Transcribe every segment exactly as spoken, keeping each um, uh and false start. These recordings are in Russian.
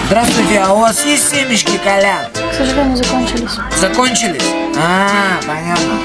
Здравствуйте, а у вас есть семечки, Колян? К сожалению, закончились. Закончились? А, понятно.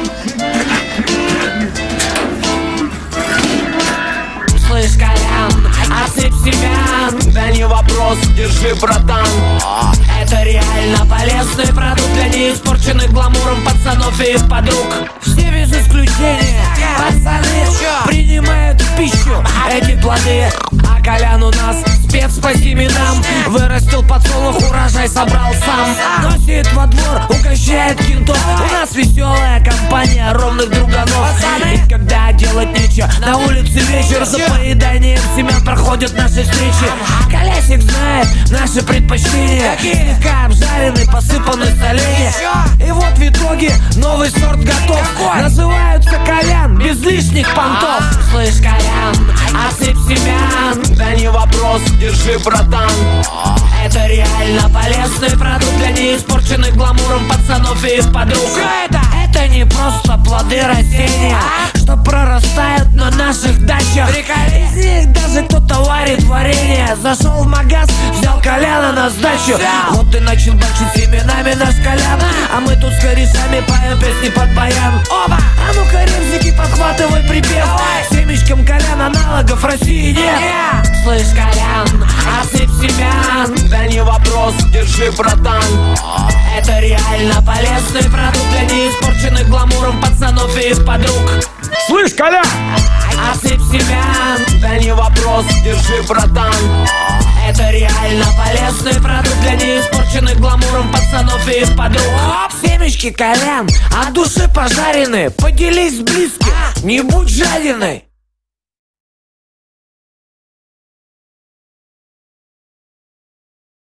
Слышь, Колян, отсыпь семян. Да не вопрос, держи, братан. Это реально полезный продукт для неиспорченных гламуром пацанов и их подруг. Все без исключения пацаны принимают в пищу эти плоды. А Колян у нас спец по семенам. Вырастил подсолнух, урожай собрал сам. Носит во двор, угощает кентов. У нас веселая компания ровных друганов. И когда делать нечего, на улице вечер, за поеданием семян проходят наши встречи. Колясик знает наши предпочтения. Слегка обжаренный, посыпанный соленья. И вот в итоге новый сорт готов. Называются Колян, без лишних понтов. Слышь, Колян, отсыпь семян. Да не вопрос, держи, братан. Это реально полезный продукт для неиспорченных гламуром пацанов и их подруг. Это, это не просто плоды растения, что прорастают на наших дачах. Из них даже кто-то варит варенье. Зашел в магаз, взял Коляна на сдачу. Вот и начал бачить семенами наш Колян. А мы тут с корешами поем песни под баян. Оба! А ну-ка, ремзики, подхватывай припев. Семечкам Колян аналогов в России нет. Слышь, Колян, отсыпь семян. Да не вопрос, держи, братан. Это реально полезный продукт для неиспорченных гламуром пацанов и их подруг. Слышь, Колян! Отсыпь семян. Да не вопрос, держи, братан. Это реально полезный продукт для неиспорченных гламуром пацанов и их подруг. Семечки, Колян, от души пожаренные. Поделись с близким, не будь жадиной.